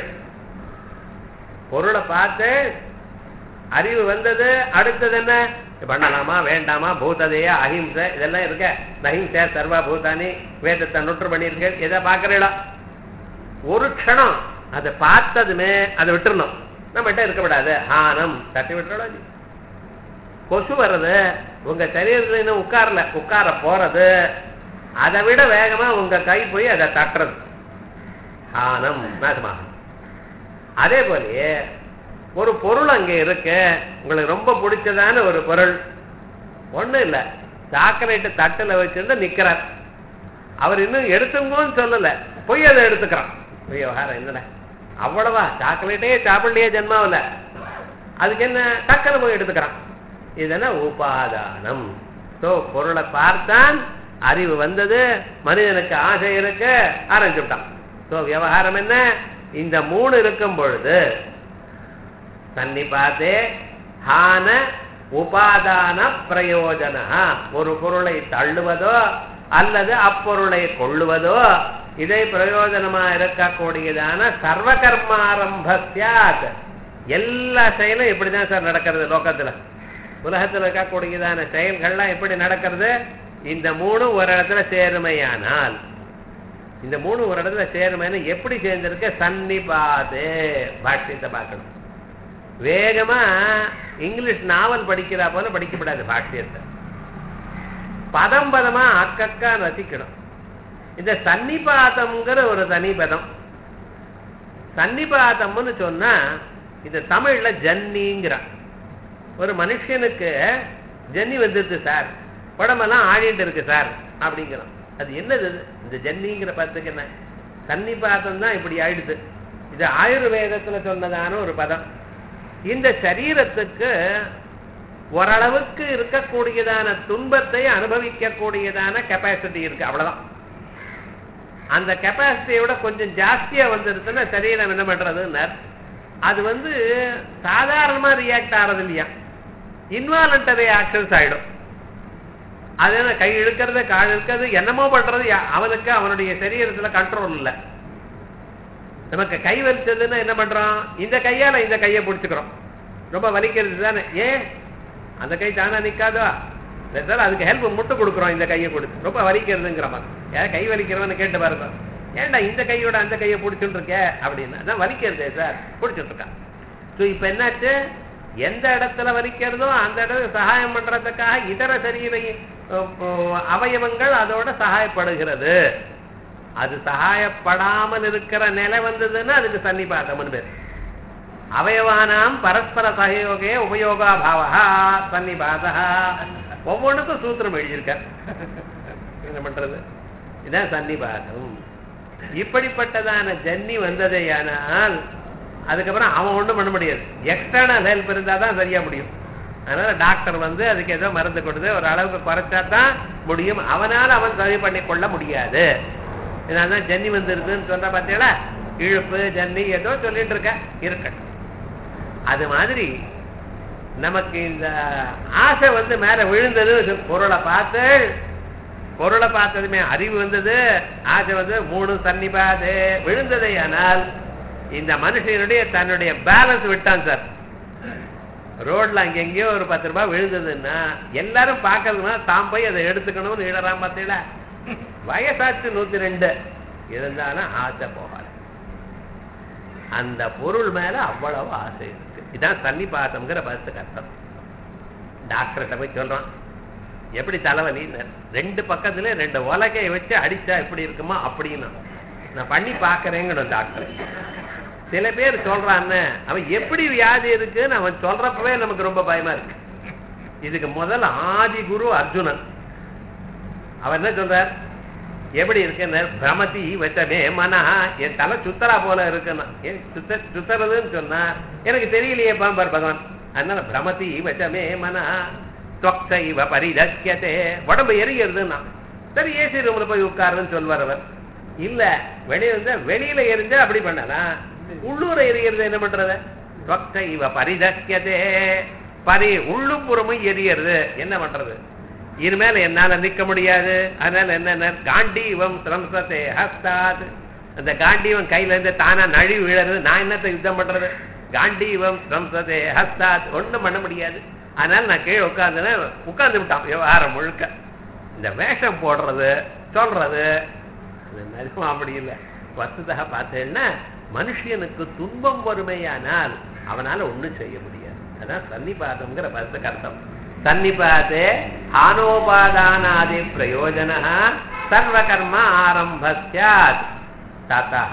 பொருளை பார்த்து அறிவு வந்தது, அடுத்தது என்ன பண்ணலாமா வேண்டாமா, பூததையா அஹிம்சை இதெல்லாம் இருக்க, அஹிம்சை சர்வா பூதானி வேதத்தை நொற்று பண்ணியிருக்கேன், எதை பார்க்கறீங்களா? ஒரு க்ஷணம் அதை பார்த்ததுமே அதை விட்டுறணும், நம்மகிட்ட இருக்கக்கூடாது. ஆனம் தட்டி விட்டுறோம். கொசு வர்றது உங்க சரீரத்துல இன்னும் உட்காரல, உட்கார போறது, அதை விட வேகமா உங்க கை போய் அதை தட்டுறது ஆனம் நாசமாகும். அதே போலயே ஒரு பொருள் அங்க இருக்கு, உங்களுக்கு ரொம்ப பிடிச்சதான ஒரு பொருள், ஒண்ணும் இல்ல சாக்லேட்டு தட்டுல வச்சிருந்து நிக்கிறார், அவர் இன்னும் எடுத்துங்கன்னு சொல்லல, போய் அதை எடுத்துக்கிறான். விவகாரம் என்னடா அவ்வளவா, சாக்லேட்டே சாப்பிடலையே ஜென்மாவில, அதுக்கு என்ன டக்குன்னு போய் எடுத்துக்கிறான். இதெல்லாம் உபாதானம். சோ பொருளை பார்த்தான், அறிவு வந்தது, மனிதனுக்கு ஆசை இருக்கு, ஆரம்பிச்சுட்டான். சோ விவகாரம் என்ன, இந்த மூணு இருக்கும் பொழுது சன்னிபாதே ஹான உபாதான பிரயோஜன, ஒரு பொருளை தள்ளுவதோ அல்லது அப்பொருளை கொள்ளுவதோ இதை பிரயோஜனமா இருக்கக்கூடியதான சர்வ கர்மாரம்பஸ்யாத், எல்லா செயலும் இப்படிதான் சார் நடக்கிறது. லோகத்துல உலகத்துல இருக்கக்கூடியதான செயல்கள்லாம் எப்படி நடக்கிறது, இந்த மூணு ஒரு இடத்துல சேருமையானால், இந்த மூணு ஒரு இடத்துல சேருமையான எப்படி சேர்ந்திருக்க, சன்னிபாதே. பாஷ்யத்தை பார்க்கணும், வேகமா இங்கிலீஷ் நாவல் படிக்கிறா போல படிக்கப்படாது, பாஷ்யத்தை பதம் பதமா அக்கக்கா ரசிக்கணும். இந்த சன்னிபாதம்ங்கிற ஒரு தனி பதம், சன்னிபாதம்னு சொன்னா இந்த தமிழ்ல ஜன்னிங்கிறான். ஒரு மனுஷனுக்கு ஜன்னி வந்துருச்சு சார், உடம்பெல்லாம் ஆடிட்டு இருக்கு சார் அப்படிங்கிறோம். அது என்னது இந்த ஜன்னிங்கிற பதத்துக்கு என்ன, சன்னிபாதம் தான் இப்படி ஆயிடுது. இது ஆயுர்வேதத்துல சொன்னதான ஒரு பதம். இந்த சரீரத்துக்கு ஓரளவுக்கு இருக்கக்கூடியதான துன்பத்தை அனுபவிக்க கூடியதான கெப்பாசிட்டி இருக்கு, அவ்வளவுதான். அந்த கெப்பாசிட்டியோட கொஞ்சம் ஜாஸ்தியா வந்துருச்சுன்னா சரீரம் என்ன பண்றதுன்னு, அது வந்து சாதாரணமா ரியாக்ட் ஆறது இல்லையா, இன்வாலண்டரி ஆக்ஷன்ஸ் ஆயிடும். அது என்ன, கை இழுக்கிறது கால் இழுக்கிறது என்னமோ பண்றது, அவனுக்கு அவனுடைய சரீரத்துல கண்ட்ரோல் இல்லை. நமக்கு கை வலிச்சதுன்னா என்ன பண்றோம், இந்த கையால இந்த கையை பிடிச்சுக்கிறோம், ரொம்ப வலிக்கிறது தானே, ஏன் அந்த கை தானா நிக்காதா, அதுக்கு ஹெல்ப் முட்டு கொடுக்குறோம், இந்த கையை கொடுத்து ரொம்ப வலிக்கிறதுங்கிற மாதிரி. ஏன் கை வலிக்கிறவன்னு கேட்டு பாருங்க, ஏன்டா இந்த கையோட அந்த கையை பிடிச்சுட்டு இருக்க அப்படின்னா, அதான் வலிக்கிறதே சார் பிடிச்சிட்டு இருக்கான். ஸோ இப்ப என்னாச்சு, எந்த இடத்துல வலிக்கிறதோ அந்த இடத்துல சகாயம் பண்றதுக்காக இதர சரீர அவயவங்கள் அதோட சகாயப்படுகிறது. அது சகாயப்படாமல் இருக்கிற நிலை வந்ததுன்னா அதுக்கு சன்னிபாதம்னு பேர். அவயவானாம் பரஸ்பர சகயோகே உபயோகாபாவா சன்னிபாதா. ஒவ்வொன்றுக்கும் சூத்திரம் எழுதியிருக்க, என்ன பண்றது, இதான் சன்னிபாதம். இப்படிப்பட்டதான ஜன்னி வந்ததேயானால் அதுக்கப்புறம் அவன் ஒன்றும் பண்ண முடியாது, எக்ஸ்டர்னல் ஹெல்ப் இருந்தால் தான் சரியா முடியும். அதனால டாக்டர் வந்து அதுக்கு ஏதோ மருந்து கொடுத்து ஒரு அளவுக்கு குறைச்சா தான் முடியும், அவனால அவன் சரி பண்ணி கொள்ள முடியாது. இதனால்தான் ஜன்னி வந்துருதுன்னு சொல்ற பார்த்தீங்களா, இழுப்பு ஜன்னி ஏதோ சொல்லிட்டு இருக்க இருக்கட்டும். அது மாதிரி நமக்கு இந்த ஆசை வந்து மேல விழுந்தது, பொருளை பார்த்து பொருளை பார்த்ததுமே அறிவு வந்தது, ஆசை வந்து மூணு சன்னிபாதே விழுந்ததே. ஆனால் இந்த மனுஷனுடைய தன்னுடைய பேலன்ஸ் விட்டான் சார். ரோட்ல அங்க எங்கேயோ ஒரு பத்து ரூபாய் விழுந்ததுன்னா எல்லாரும் பார்க்கறதுனா தான் போய் அதை எடுத்துக்கணும்னு இடறான். பார்த்தீங்களா, வயசாச்சு நூத்தி ரெண்டு இருந்தாலும் ஆசை போகாது. அந்த பொருள் மேல அவ்வளவு ஆசை இருக்கு. இதான் சன்னிபாதம்ங்கிற பதத்துக்கு அர்த்தம். டாக்டர்கிட்ட போய் சொல்றான், எப்படி தலைவலி, ரெண்டு பக்கத்துல ரெண்டு உலகையை வச்சு அடிச்சா எப்படி இருக்குமா அப்படின்னு நான் பண்ணி பாக்குறேங்கணும் டாக்டர். சில பேர் சொல்றான்னு அவன் எப்படி வியாதி இருக்குன்னு அவன் சொல்றப்பவே நமக்கு ரொம்ப பயமா இருக்கு. இதுக்கு முதல்ல ஆதி குரு அர்ஜுனன் அவர் என்ன சொல்றார், எப்படி இருக்குன்னு, பிரமதி வச்சமே மனா, என் தலை சுத்தரா போல இருக்குன்னா, ஏன் சுத்த சுத்துறதுன்னு சொன்னா எனக்கு தெரியலையே பாம்பார் பகவான். அதனால பிரமதி வச்சமே மனா தொக்சைவ பரிதக்கியதே, உடம்பு எரிகிறதுன்னா சரி ஏசி ரூம்ல போய் உட்காருன்னு சொல்வார் அவர். இல்ல வெளியே வந்து வெளியில எரிஞ்சா அப்படி பண்ணலாம், உள்ளூர எரிகிறது என்ன பண்றது, தொக்சைவ பரிதக்கியதே, பரி உள்ளுப்புறமும் எரியறது என்ன பண்றது. இனிமேல என்னால நிக்க முடியாது. அதனால என்ன, காண்டீவம் சிரம்சத்தே ஹஸ்தாத், அந்த காண்டீவம் கையில இருந்து தானா நழுவி விழறது, நான் என்னத்தை யுத்தம் பண்றது, காண்டீவம் சிரம்சத்தே ஹஸ்தாத், ஒண்ணும் பண்ண முடியாது. அதனால நான் கீழே உட்கார்ந்து உட்கார்ந்து விட்டான் விவகாரம் முழுக்க. இந்த வேஷம் போடுறது சொல்றது நிஜமா அப்படி இல்லை. வசதாக பார்த்தேன்னா மனுஷனுக்கு துன்பம் வறுமையானால் அவனால ஒண்ணும் செய்ய முடியாது. அதான் சன்னிபாதம்ங்கிற பதத்துக்கு அர்த்தம். சன்னிபாதே ஆனோபாதானாதி பிரயோஜன சர்வ கர்ம ஆரம்பஸ்யாத் ததஹ.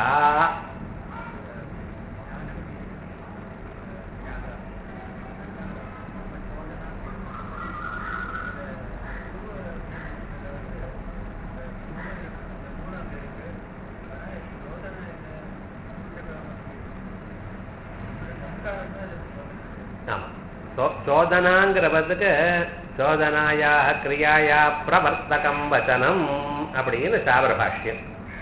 சோதனாங்கிற பதத்துக்கு சோதனாயா கிரியாயா பிரவர்த்தகம் வச்சனம் அப்படின்னு சாபர பாஷ்யம்.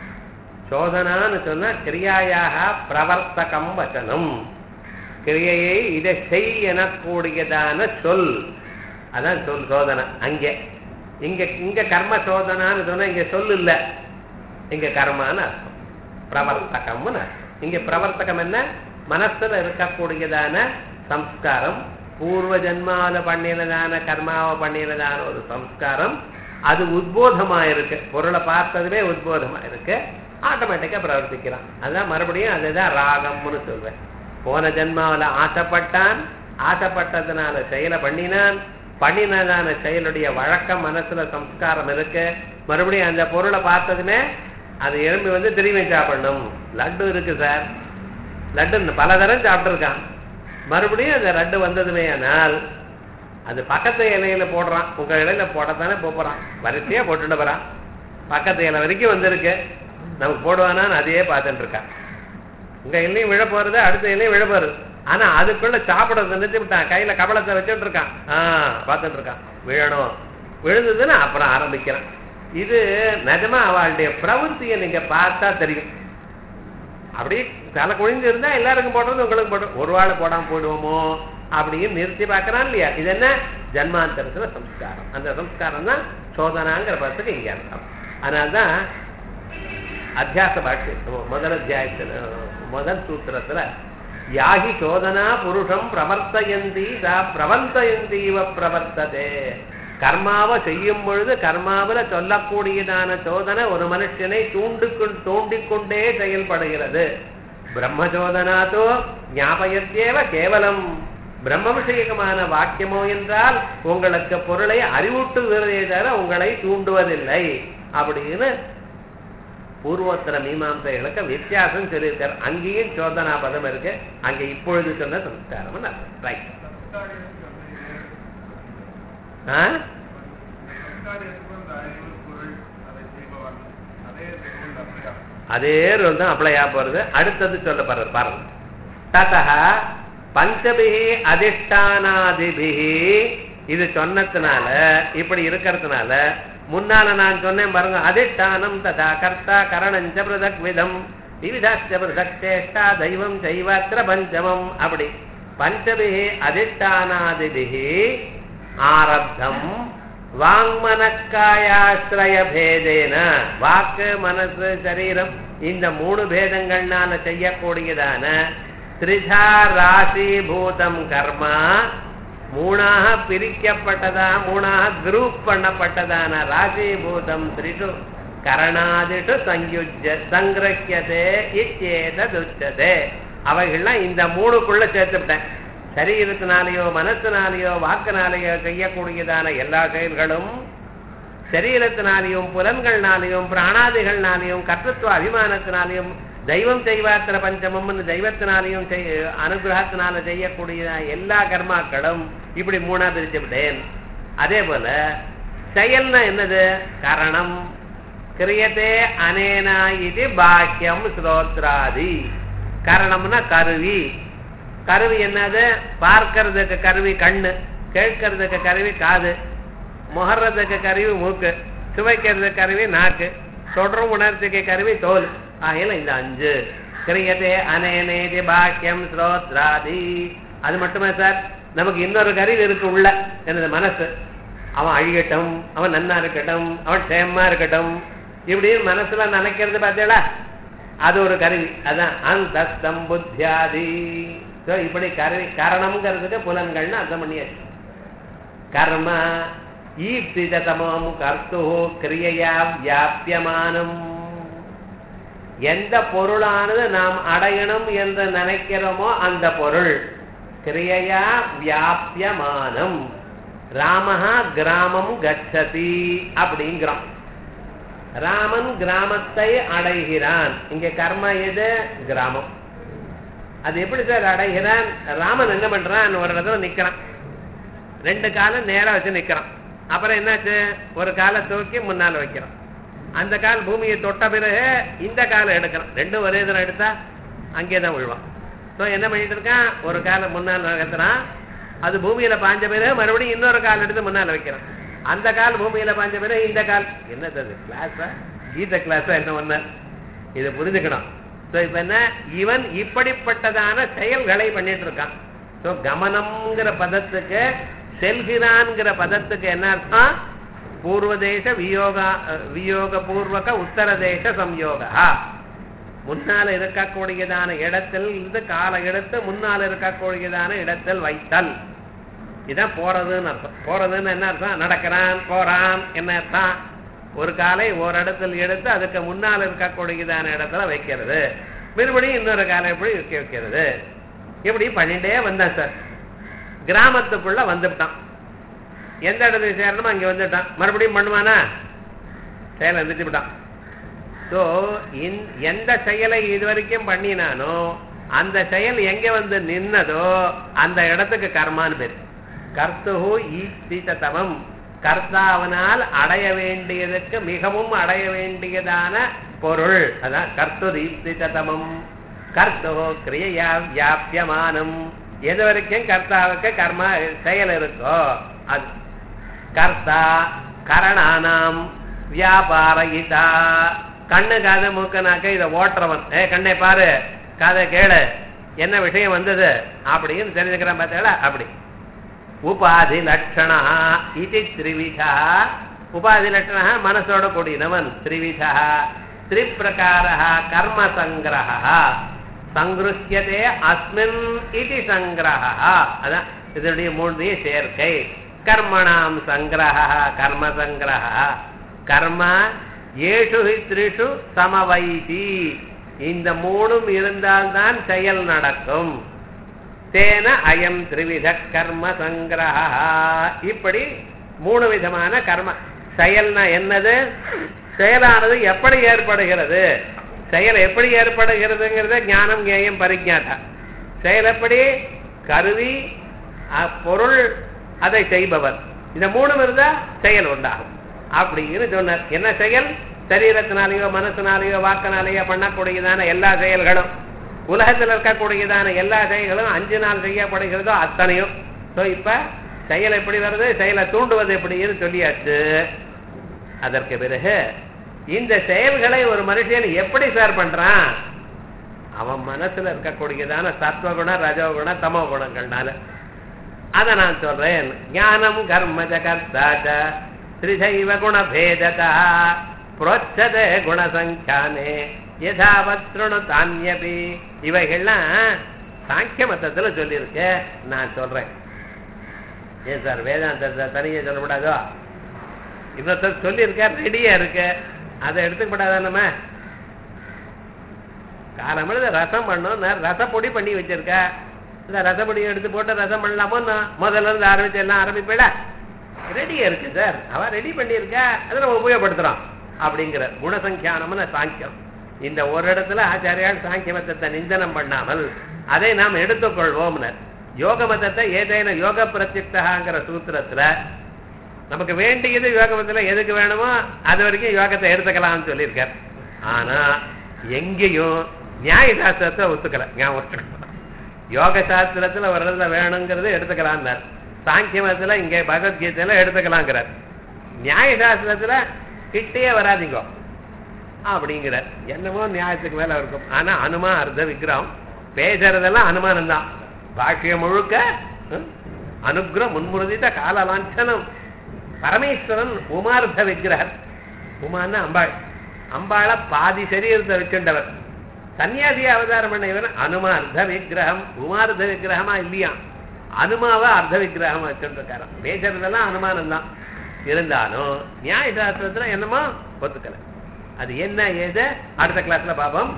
சோதனான்னு சொன்னா கிரியாயாக பிரவர்த்தகம் வச்சனம், கிரியையை இதை செய் எனக்கூடியதான சொல், அதான் சொல் சோதனை. அங்கே இங்க இங்க கர்ம சோதனான்னு சொன்னா இங்க சொல் இல்லை, இங்க கர்மான்னு அர்த்தம், பிரவர்த்தகம்னு அர்த்தம். இங்க பிரவர்த்தகம் என்ன, மனசுல இருக்கக்கூடியதான சம்ஸ்காரம், பூர்வ ஜன்மாவில பண்ணினதான கர்மாவை பண்ணினதான ஒரு சம்ஸ்காரம், அது உத்போதமா இருக்கு, பொருளை பார்த்ததுமே உத்போதமா இருக்கு, ஆட்டோமேட்டிக்கா பிரவர்த்திக்கிறான். அதுதான் மறுபடியும் அதுதான் ராகம்னு சொல்வேன். போன ஜன்மாவில ஆசைப்பட்டான், ஆசைப்பட்டதுனால செயலை பண்ணினான், பண்ணினதான செயலுடைய வழக்கம் மனசுல சம்ஸ்காரம் இருக்கு, மறுபடியும் அந்த பொருளை பார்த்ததுமே அது எழும்பி வந்து திரும்பி சாப்பிடணும். லட்டு இருக்கு சார், லட்டு பல தரம் சாப்பிட்டு இருக்கான், மறுபடியும் அந்த லட்டு வந்ததுமே ஆனால் அது பக்கத்து இலையில போடுறான், உங்க இலையில போடத்தானே போறான், வரிசையா போட்டுட்டு போறான், பக்கத்து இலை வரைக்கும் வந்திருக்கு, நமக்கு போடுவானான்னு அதையே பார்த்துட்டு இருக்கான். உங்க இலையும் விழ போறது, அடுத்த இலையும் விழ போறது, ஆனா அதுக்குள்ள சாப்பிடறது நிறுத்தி விட்டான், கையில கபலத்தை வச்சுட்டு இருக்கான், ஆஹ் பார்த்துட்டு இருக்கான், விழணும், விழுந்ததுன்னு அப்புறம் ஆரம்பிக்கிறான். இது நிஜமா அவளுடைய பிரவೃத்தியை நீங்க பார்த்தா தெரியும். அப்படி தலை குழிஞ்சு இருந்தா எல்லாருக்கும் போடுறது உங்களுக்கு போடுறோம், ஒரு வாழை போடாம போயிடுவோமோ அப்படின்னு நிறுத்தி பார்க்கறான் இல்லையா. இது என்ன, ஜன்மாந்தரத்துல சம்ஸ்காரம். அந்த சம்ஸ்காரம் தான் சோதனாங்கிற பதத்துக்கு இங்க அர்த்தம். அதனால்தான் அத்தியாச பாஷ்ய முதல் அத்தியாயத்துல முதல் சூத்திரத்துல யாகி சோதனா புருஷம் பிரவர்த்தயந்தி சா பிரவர்த்தயந்தீவ பிரவர்த்ததே, கர்மாவை செய்யும் பொழுது கர்மாவில சொல்லக்கூடியதான சோதனை ஒரு மனுஷனை தூண்டுக்கு தோண்டிக்கொண்டே செயல்படுகிறது. பிரம்மசோதனாதோ ஞாபகத்தேவ கேவலம், பிரம்ம விஷயமான வாக்கியமோ என்றால் உங்களுக்கு பொருளை அறிவூட்டுகிறதே தவிர உங்களை தூண்டுவதில்லை அப்படின்னு பூர்வோத்தர மீமாம்சைகளுக்கு வித்தியாசம் சொல்லியிருக்கார். அங்கேயும் சோதனா பதம் இருக்கு, அங்க இப்பொழுது சொன்ன சம்ஸ்காரம். ரைட், அதே ரோல் தான் அப்ளை ஆக போறது. அடுத்தது சொல்ல போறது பாருங்க. ததஹ பஞ்சபிஹி அதிஷ்டானாதிபிஹி, இது சொன்னதுனால இப்படி இருக்கிறதுனால முன்னால நான் சொன்னேன் பாருங்க, அதிஷ்டானம் ததா கர்த்தா கரணஞ்ச பிரதக் விதம் விவிதாச்ச பிரதக் சேஷ்டா தெய்வம் செய்வாத்திர பஞ்சமம், அப்படி பஞ்சபிஹி அதிஷ்டானாதிபிஹி ஆரப்தம் வாங்மனக்காயாஸ்ரய பேதேன, வாக்கு மனசு சரீரம் இந்த மூணு பேதங்கள்னால செய்யக்கூடியதான திரிதா ராசி பூதம் கர்மா, மூணாக பிரிக்கப்பட்டதா மூணாக குரூப் பண்ணப்பட்டதான ராசி பூதம் திரிஷு கரணாதிஷு சங்குஜ்ய சங்கிரஹ்யதே இத்யேததுச்யதே, அவைகள்லாம் இந்த மூணுக்குள்ள சேர்த்துவிட்டேன். சரீரத்தினாலேயோ மனத்தினாலேயோ வாக்கினாலேயோ செய்யக்கூடியதான எல்லா செயல்களும் சரீரத்தினாலேயும் புலன்கள்னாலேயும் பிராணாதிகள்னாலேயும் கர்த்தத்துவ அபிமானத்தினாலேயும் தெய்வம் செய்வாத்திர பஞ்சமம் தெய்வத்தினாலேயும் அனுகிரகத்தினால செய்யக்கூடிய எல்லா கர்மாக்களும் இப்படி மூணா பிரிச்சு விட்டேன். அதே போல செயல்னா என்னது, கரணம் கிரியதே அனேனா இது பாக்கியம் ஸ்ரோத்ராதி. கரணம்னா கருவி, கருவி என்னது, பார்க்கறதுக்கு கருவி கண்ணு, கேட்கறதுக்கு கருவி காது, முகர்றதுக்கு கருவி மூக்கு, சுவைக்கிறதுக்கு கருவி நாக்கு, தொடரும் உணர்ச்சிக்கு கருவி தோல். ஆகையில இந்த அஞ்சு கிரியதே அனேனேதி பாக்கியம் ஸ்ரோத்ராதி. அது மட்டுமே சார், நமக்கு இன்னொரு கருவி இருக்கு உள்ள, எனது மனசு. அவன் அழியட்டும், அவன் நன்னா இருக்கட்டும், அவன் க்ஷேமமா இருக்கட்டும் இப்படின்னு மனசுல நினைக்கிறது பார்த்தீங்களா, அது ஒரு கருவி. அதான் அந்தஸ்தம் புத்தியாதி. இப்படி கருவி காரணம்ங்கிறதுக்கு புலன்கள்னு அர்த்தம் பண்ணியாச்சு. கர்ம ஈப்சிதமம் கர்த்து கிரியையா வியாபியமானம். எந்த பொருளானது நாம் அடையணும் என்று நினைக்கிறோமோ அந்த பொருள் கிரியையா வியாபியமானம். ராமஹா கிராமம் கச்சதி அப்படிங்கிறோம். ராமன் கிராமத்தை அடைகிறான். இங்க கர்ம எது? கிராமம். அது எப்படி சார் அடைகிறான்? ராமன் என்ன பண்றான்? ஒரு இடத்துல நிக்கிறான், ரெண்டு காலம் நேரா வச்சு நிக்கிறான். அப்புறம் என்னாச்சு? ஒரு காலை தூக்கி முன்னால வைக்கிறான். அந்த கால் பூமியை தொட்ட பிறகு இந்த காலை எடுக்கிறான். ரெண்டும் ஒரே தரம் எடுத்தா அங்கேதான் விழுவான். ஸோ என்ன பண்ணிட்டு இருக்கான்? ஒரு காலை முன்னால் நகர்த்துறான், அது பூமியில பாஞ்ச பிறகு மறுபடியும் இன்னொரு கால் எடுத்து முன்னால வைக்கிறான். அந்த கால் பூமியில பாஞ்ச பிறகு இந்த கால். என்னது கிளாஸா, கீத கிளாஸா என்ன ஒண்ணு? இதை புரிஞ்சுக்கணும். ஸோ இப்ப என்ன, இவன் இப்படிப்பட்டதான செயல்களை பண்ணிட்டு இருக்கான். ஸோ கமனம்ங்கிற பதத்துக்கு, செல்கிறான்ங்கிற பதத்துக்கு என்ன அர்த்தம்? பூர்வதேச வியோக வியோக பூர்வக உத்தர தேச சம்யோகா. முன்னால இருக்கக்கூடியதான இடத்தில் இருந்து கால எடுத்து முன்னால் இருக்கக்கூடியதான இடத்தில் வைத்தல். இதான் போறதுன்னு அர்த்தம். போறதுன்னு என்ன அர்த்தம்? நடக்கிறான், போறான். என்ன அர்த்தம்? ஒரு காலை ஒரு இடத்துல எடுத்து அதுக்கு முன்னால் இருக்கக்கூடியதான இடத்துல வைக்கிறது, மறுபடியும் இன்னொரு காலை எப்படி வைக்க வைக்கிறது. இப்படி பண்ணிட்டே வந்தான் சார். கிராமத்துக்குள்ள வந்துட்டான். எந்த இடத்துல சேரணுமோ அங்கே வந்துட்டான். மறுபடியும் பண்ணுவானா? செயலை நிறுத்திவிட்டான். ஸோ எந்த செயலை இதுவரைக்கும் பண்ணினானோ அந்த செயல் எங்க வந்து நின்னதோ அந்த இடத்துக்கு கர்மான்னு பேர். கர்த்து ஈப்சிதமம், கர்த்தாவனால் அடைய வேண்டியதுக்கு மிகவும் அடைய வேண்டியதான பொருள். அதான் கர்த்து ஈப்சிதமம். கர்த்தோ கிரியா வியாபியமானம். எது வரைக்கும் கர்த்தாவுக்கு கர்மா செயல் இருக்கோ அது கர்த்தா. கரணானாம் வியாபாரயிதா. கண்ணு காது மூக்க நாக்க இதை ஓட்டுறவன். ஏ கண்ணை பாரு, காதை கேளு, என்ன விஷயம் வந்தது அப்படின்னு தெரிஞ்சுக்கிறான் பார்த்தா. அப்படி உபாதி லட்சணா இது த்ரிவிதா. உபாதி லட்சணா மனசோட கூடினவன். த்ரிவிதா த்ரிப்பிரகாரः கர்ம சங்கிரஹः சங்கிருஹ்யதே அஸ்மின் இது சங்கிரஹः. அதான் இதனுடைய மூன்றைய சேர்க்கை. கர்மணாம் சங்கிரஹः கர்ம சங்கிரஹः. கர்ம ஏஷு த்ரிஷு சமவைதி. இந்த மூணும் இருந்தால்தான் செயல் நடக்கும். தேன அயம் த்ரிவித கர்ம சங்கிரஹ. இப்படி மூணு விதமான கர்ம செயல்னா என்னது? செயலானது எப்படி ஏற்படுகிறது, செயல் எப்படி ஏற்படுகிறதுங்கிறத ஞானம் ஞேயம் பரிஜாதா. செயல் எப்படி? கருவி, பொருள், அதை செய்பவர். இந்த மூணும் இருந்தா செயல் உண்டாகும் அப்படின்னு சொன்னார். என்ன செயல்? சரீரத்தினாலேயோ மனசினாலேயோ வாக்கினாலேயோ பண்ணக்கூடியதான எல்லா செயல்களும், உலகத்தில் இருக்கக்கூடியதான எல்லா செயல்களும் அஞ்சு நாள் செய்யப்படுகிறதோ அத்தனையும். ஸோ இப்ப செயல் எப்படி வருது, செயலை தூண்டுவது எப்படின்னு சொல்லியாச்சு. அதற்கு பிறகு இந்த செயல்களை ஒரு மனுஷன் எப்படி சார் பண்றான்? அவன் மனசுல இருக்கக்கூடியதான சத்வகுண ரஜோகுண தமோ குணங்கள்னால. அத நான் சொல்றேன். ஞானம் கர்மஜ கர்த்தாச்ச ஸ்ரீசைவ குணபேததா புரோச்சதே குணசங்கியானே யதாவத்ருணு தான்யபி. இவைகள்லாம் சாங்கிய மதத்துல சொல்லியிருக்க. நான் சொல்றேன். ஏன் சார் வேதாந்தத்தை தனியே சொல்லக்கூடாதோ? இன்னொருத்தர் சொல்லியிருக்க ரெடியா இருக்கு, அதை எடுத்துக்கூடாதா? நம்ம காலமிழ ரசம் பண்ணும், ரசப்பொடி பண்ணி வச்சிருக்க. இந்த ரசப்பொடியை எடுத்து போட்டு ரசம் பண்ணலாமோ? முதல்ல இருந்து ஆரம்பிச்சு எல்லாம் ஆரம்பிப்பேடா. ரெடியா இருக்கு சார், அவ ரெடி பண்ணியிருக்க, அதை நம்ம உபயோகப்படுத்துறோம் அப்படிங்கிற குணசங்கியானம்னு சாங்கியம். இந்த ஒரு இடத்துல ஆச்சாரியால் சாங்கிய மதத்தை நிந்தனம் பண்ணாமல் அதை நாம் எடுத்துக்கொள்வோம்னர். யோக மதத்தை ஏதேன யோக பிரத்யுக்தகாங்கிற சூத்திரத்துல நமக்கு வேண்டியது யோக மதத்துல எதுக்கு வேணுமோ அது வரைக்கும் யோகத்தை எடுத்துக்கலாம்னு சொல்லியிருக்கார். ஆனா எங்கேயும் நியாய சாஸ்திரத்தை ஒத்துக்கல. ஞாபகம், யோக சாஸ்திரத்துல ஒரு இடத்துல வேணுங்கிறது எடுத்துக்கலாம்னார். சாங்கிய மதத்துல இங்க பகவத்கீதையில எடுத்துக்கலாங்கிறார். நியாய சாஸ்திரத்துல கிட்டே வராதிங்கோ அப்படிங்கிறார். என்னமோ நியாயத்துக்கு மேல இருக்கும். ஆனா அனுமா அர்த்த விக்கிரகம் பேசுறதெல்லாம் அனுமானம் தான். பாக்கியம் முழுக்க அனுகிரக முன்முறுதித்த கால லாஞ்சனம். பரமேஸ்வரன் உமார்த்த விக்கிரகர். உமான்னா அம்பாள். அம்பாளை பாதி சரீரத்தை வச்சுண்டவர். சன்னியாசி அவதாரம் பண்ண இவன் அனுமா அர்த்த விக்கிரகம். உமார்த்த விக்கிரகமா இல்லையா, அனுமாவை அர்த்த விக்கிரகமா வச்சுருக்காராம். பேசுறதெல்லாம் அனுமானம் தான். இருந்தாலும் நியாய சாஸ்திரத்துல என்னமோ ஒத்துக்கல. அது என்ன ஏது அடுத்த கிளாஸ்ல பாப்போம்.